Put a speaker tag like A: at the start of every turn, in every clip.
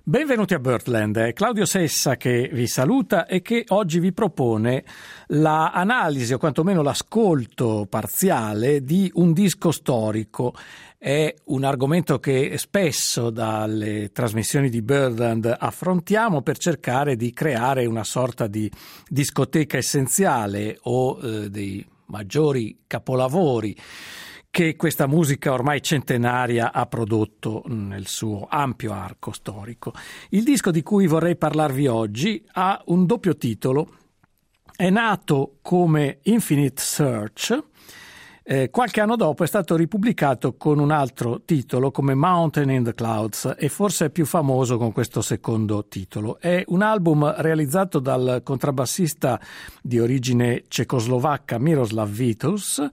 A: Benvenuti a Birdland, è Claudio Sessa che vi saluta e che oggi vi propone la analisi o quantomeno l'ascolto parziale di un disco storico. È un argomento che spesso dalle trasmissioni di Birdland affrontiamo per cercare di creare una sorta di discoteca essenziale o dei maggiori capolavori che questa musica ormai centenaria ha prodotto nel suo ampio arco storico. Il disco di cui vorrei parlarvi oggi ha un doppio titolo. È nato come Infinite Search. Qualche anno dopo è stato ripubblicato con un altro titolo come Mountain in the Clouds e forse è più famoso con questo secondo titolo. È un album realizzato dal contrabbassista di origine cecoslovacca Miroslav Vitous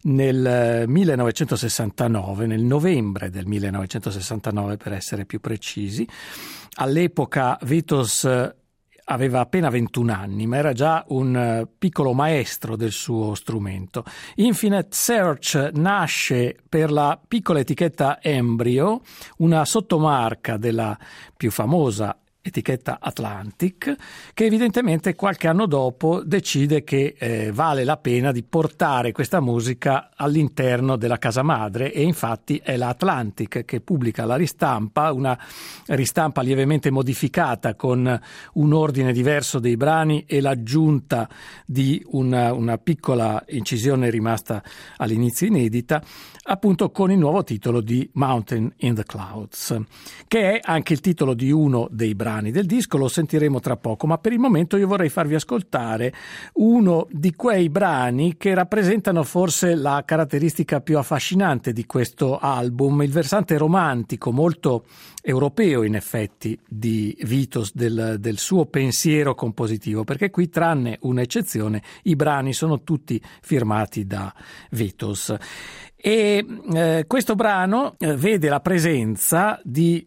A: nel 1969, nel novembre del 1969 per essere più precisi. All'epoca Vitous aveva appena 21 anni, ma era già un piccolo maestro del suo strumento. Infinite Search nasce per la piccola etichetta Embryo, una sottomarca della più famosa etichetta Atlantic, che evidentemente qualche anno dopo decide che vale la pena di portare questa musica all'interno della casa madre, e infatti è la Atlantic che pubblica la ristampa, una ristampa lievemente modificata con un ordine diverso dei brani e l'aggiunta di una piccola incisione rimasta all'inizio inedita, appunto con il nuovo titolo di Mountain in the Clouds, che è anche il titolo di uno dei brani del disco. Lo sentiremo tra poco, ma per il momento io vorrei farvi ascoltare uno di quei brani che rappresentano forse la caratteristica più affascinante di questo album, il versante romantico, molto europeo in effetti, di Vitous, del suo pensiero compositivo, perché qui, tranne un'eccezione, i brani sono tutti firmati da Vitous. E questo brano vede la presenza di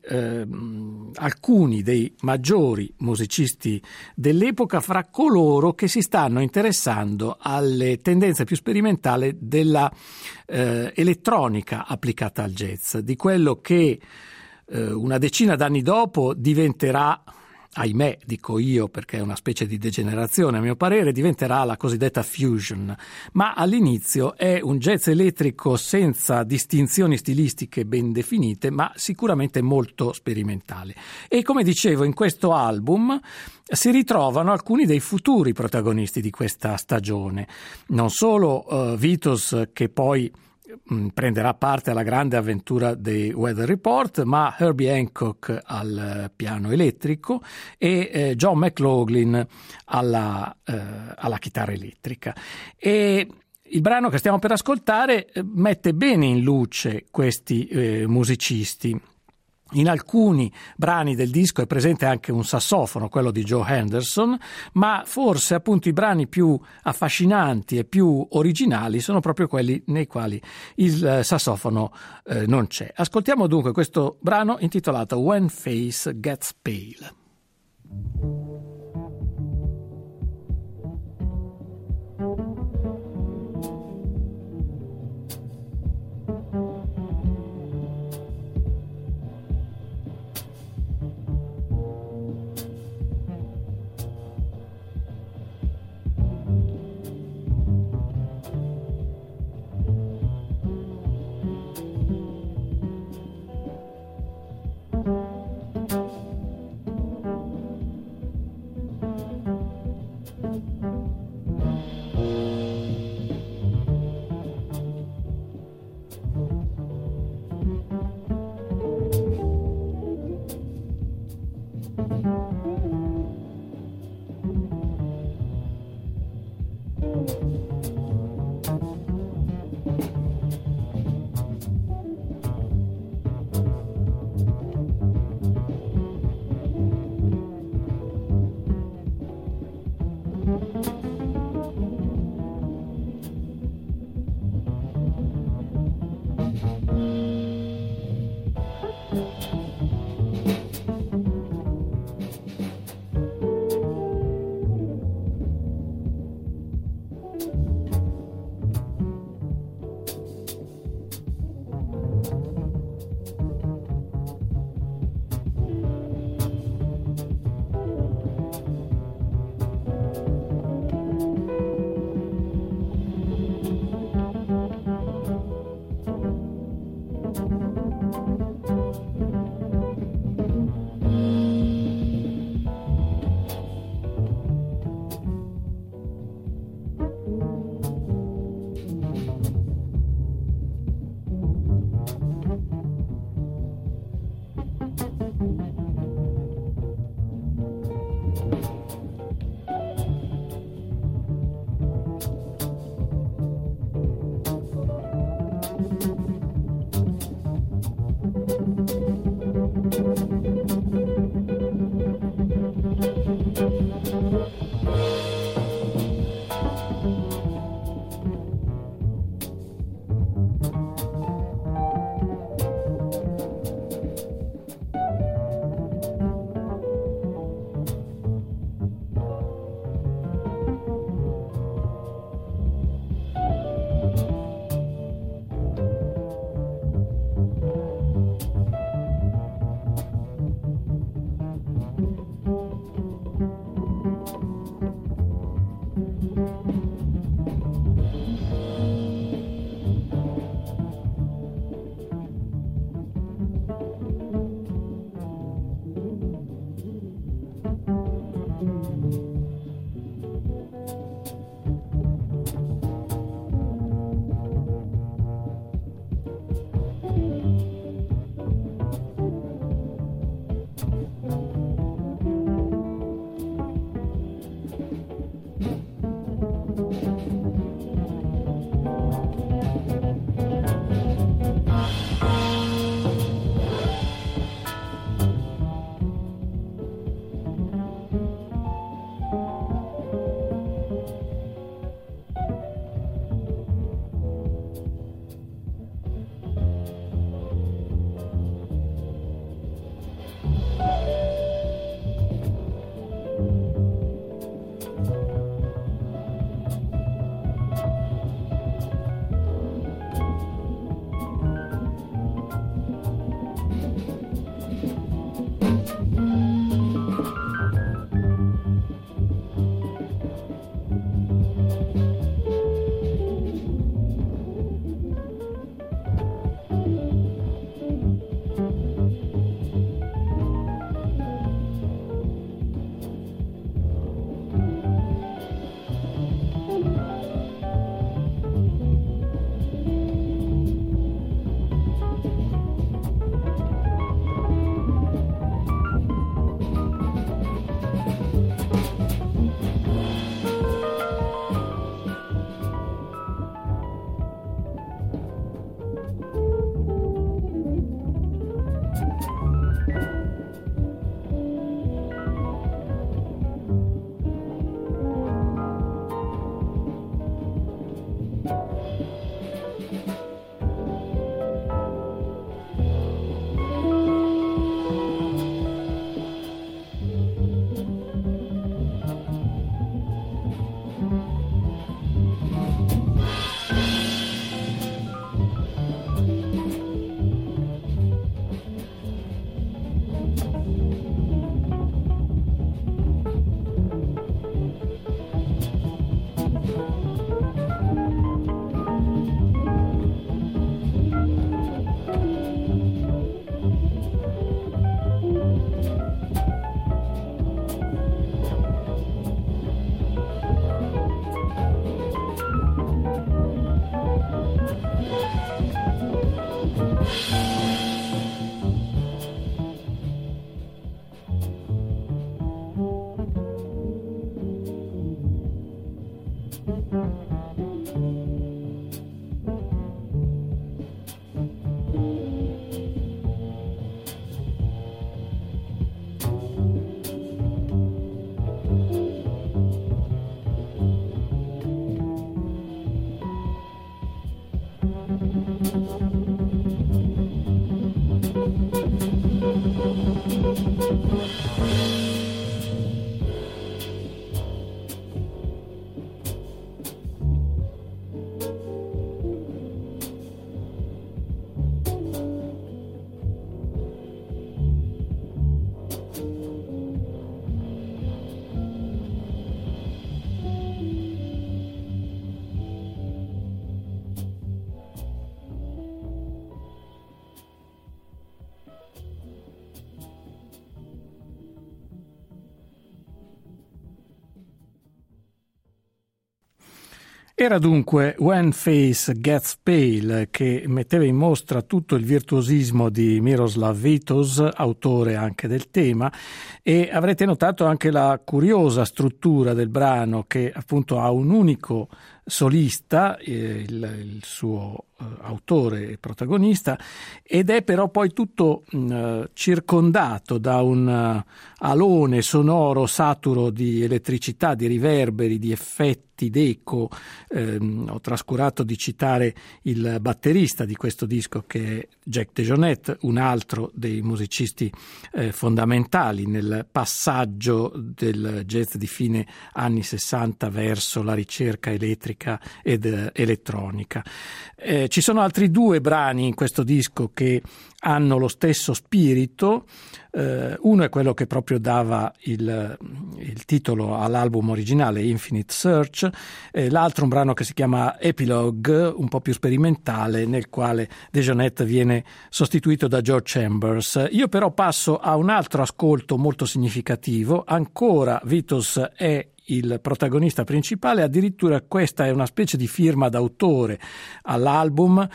A: alcuni dei maggiori musicisti dell'epoca fra coloro che si stanno interessando alle tendenze più sperimentali della elettronica applicata al jazz, di quello che una decina d'anni dopo diventerà, ahimè, dico io perché è una specie di degenerazione a mio parere, diventerà la cosiddetta fusion, ma all'inizio è un jazz elettrico senza distinzioni stilistiche ben definite, ma sicuramente molto sperimentale. E come dicevo, in questo album si ritrovano alcuni dei futuri protagonisti di questa stagione, non solo Vitous, che poi prenderà parte alla grande avventura dei Weather Report, ma Herbie Hancock al piano elettrico e John McLaughlin alla chitarra elettrica. E il brano che stiamo per ascoltare mette bene in luce questi musicisti. In alcuni brani del disco è presente anche un sassofono, quello di Joe Henderson, ma forse appunto i brani più affascinanti e più originali sono proprio quelli nei quali il sassofono non c'è. Ascoltiamo dunque questo brano intitolato When Face Gets Pale. Era dunque When Face Gets Pale che metteva in mostra tutto il virtuosismo di Miroslav Vitous, autore anche del tema, e avrete notato anche la curiosa struttura del brano che appunto ha un unico solista, il suo autore e protagonista, ed è però poi tutto circondato da un alone sonoro saturo di elettricità, di riverberi, di effetti, d'eco. Ho trascurato di citare il batterista di questo disco, che è Jack DeJohnette, un altro dei musicisti fondamentali nel passaggio del jazz di fine anni 60 verso la ricerca elettrica ed elettronica. Ci sono altri due brani in questo disco che hanno lo stesso spirito. Uno è quello che proprio dava il titolo all'album originale, Infinite Search, l'altro un brano che si chiama Epilogue, un po' più sperimentale, nel quale DeJohnette viene sostituito da George Chambers. Io però passo a un altro ascolto molto significativo. Ancora Vitous è il protagonista principale, addirittura questa è una specie di firma d'autore all'album,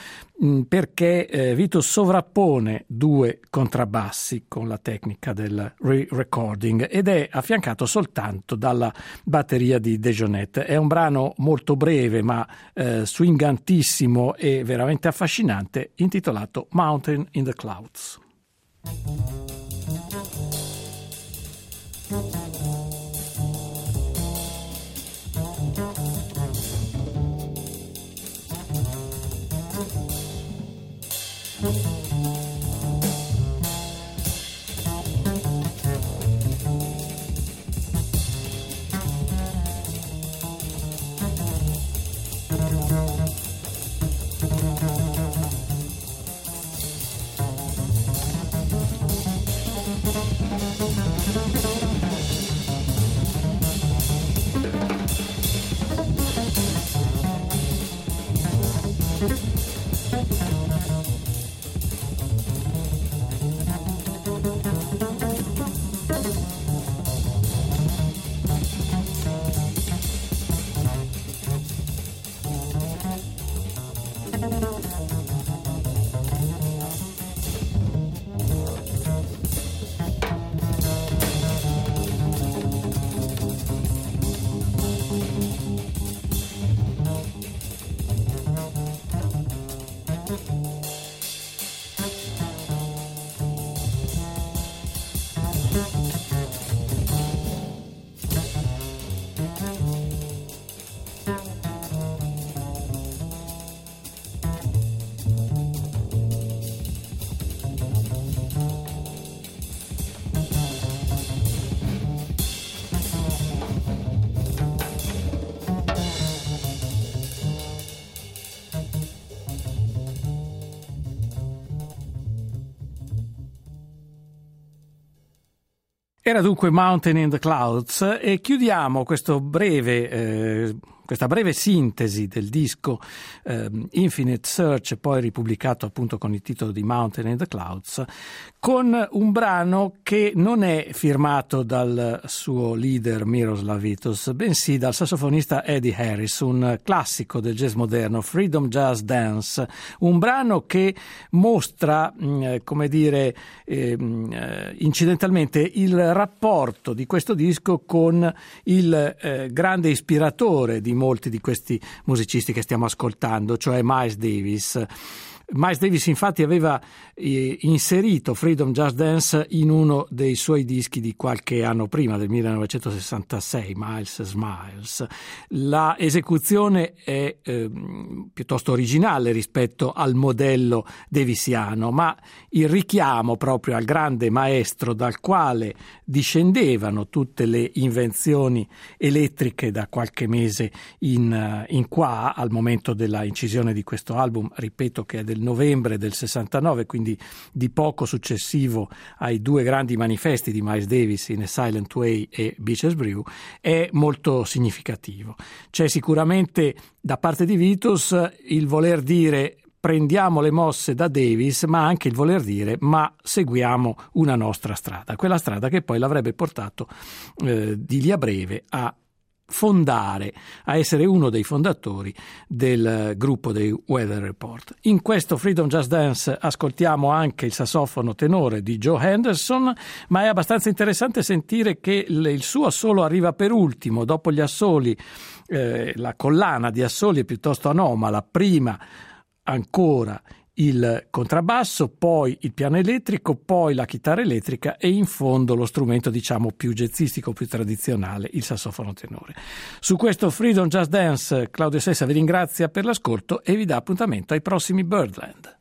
A: perché Vitous sovrappone due contrabbassi con la tecnica del re-recording ed è affiancato soltanto dalla batteria di DeJohnette. È un brano molto breve ma swingantissimo e veramente affascinante, intitolato Mountain in the Clouds. Era dunque Mountain in the Clouds e chiudiamo questa breve sintesi del disco Infinite Search, poi ripubblicato appunto con il titolo di Mountain in the Clouds, con un brano che non è firmato dal suo leader Miroslav Vitous, bensì dal sassofonista Eddie Harris, un classico del jazz moderno, Freedom Jazz Dance, un brano che mostra, incidentalmente il rapporto di questo disco con il grande ispiratore di molti di questi musicisti che stiamo ascoltando, cioè Miles Davis. Miles Davis infatti aveva inserito Freedom Just Dance in uno dei suoi dischi di qualche anno prima, del 1966, Miles Smiles. La esecuzione è piuttosto originale rispetto al modello davisiano, ma il richiamo proprio al grande maestro dal quale discendevano tutte le invenzioni elettriche da qualche mese in qua, al momento della incisione di questo album, ripeto che è del novembre del 69, quindi di poco successivo ai due grandi manifesti di Miles Davis, In a Silent Way e Beaches Brew, è molto significativo. C'è sicuramente da parte di Vitus il voler dire prendiamo le mosse da Davis, ma anche il voler dire ma seguiamo una nostra strada, quella strada che poi l'avrebbe portato di lì a breve a essere uno dei fondatori del gruppo dei Weather Report. In questo Freedom Just Dance ascoltiamo anche il sassofono tenore di Joe Henderson, ma è abbastanza interessante sentire che il suo assolo arriva per ultimo, dopo gli assoli. La collana di assoli è piuttosto anomala, prima ancora il contrabbasso, poi il piano elettrico, poi la chitarra elettrica e in fondo lo strumento diciamo più jazzistico, più tradizionale, il sassofono tenore. Su questo Freedom Just Dance Claudio Sessa vi ringrazia per l'ascolto e vi dà appuntamento ai prossimi Birdland.